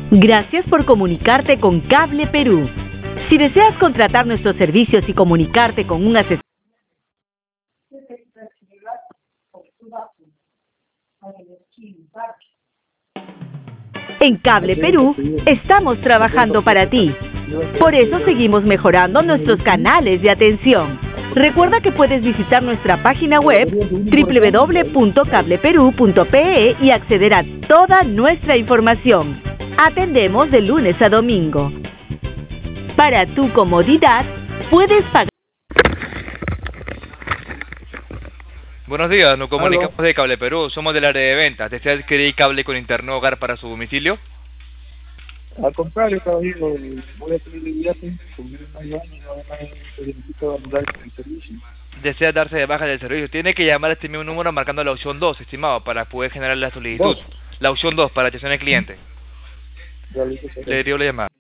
Gracias por comunicarte con Cable Perú. Si deseas contratar nuestros servicios y comunicarte con un asesor, en Cable Perú estamos trabajando para ti. Por eso seguimos mejorando nuestros canales de atención. Recuerda que puedes visitar nuestra página web www.cableperu.pe y acceder a toda nuestra información. Atendemos de lunes a domingo. Para tu comodidad, puedes pagar. Buenos días, nos comunicamos de Cable Perú, somos del área de ventas. ¿Desea adquirir cable con internet hogar para su domicilio? Al contrario, caballero, voy a tener el viaje, cumplir un año y además necesito anular el servicio. Desea darse de baja del servicio. Tiene que llamar a este mismo número marcando la opción 2, estimado, para poder generar la solicitud. La opción 2 para atención al cliente. Le dio la llamada.